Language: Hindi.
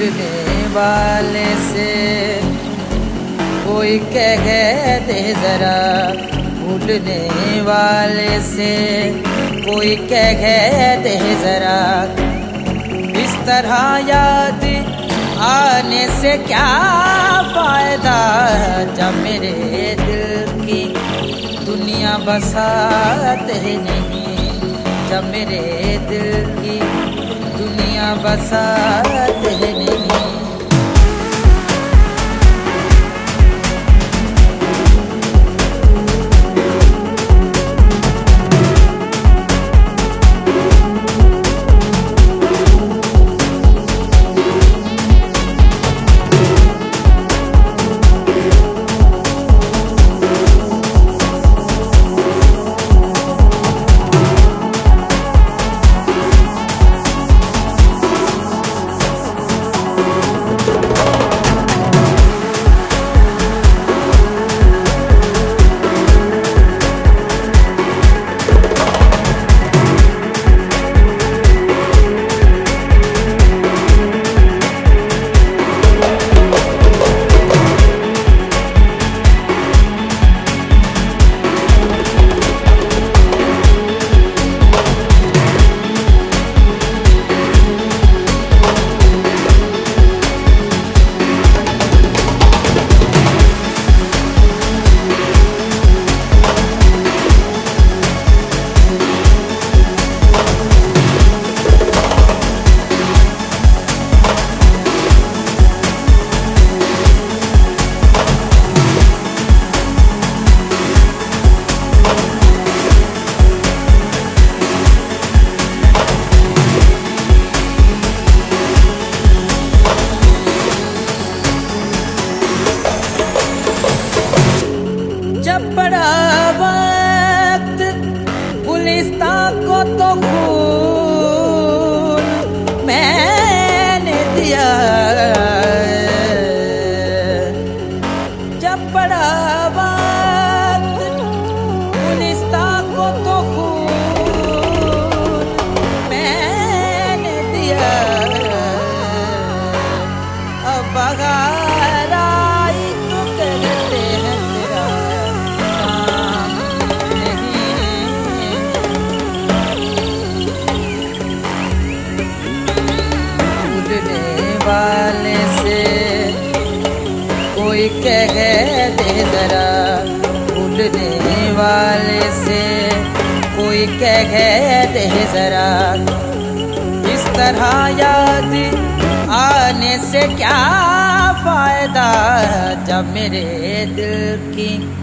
भूलने वाले से कोई कह दे जरा, भूलने वाले से कोई कह दे जरा। इस तरह याद आने से क्या फायदा, जब मेरे दिल की दुनिया बसाते नहीं, जब मेरे दिल की दुनिया बसाते नहीं। जब बड़ा वक्त गुलिस्तान को तो खून मैंने दिया, जब बड़ा वक्त गुलिस्तान को तो खून मैंने दिया। अब बगार आई तो कहते हैं तेरा वाले से कोई कह दे जरा, भूलने वाले से कोई कह दे जरा। इस तरह याद आने से क्या फायदा, जब मेरे दिल की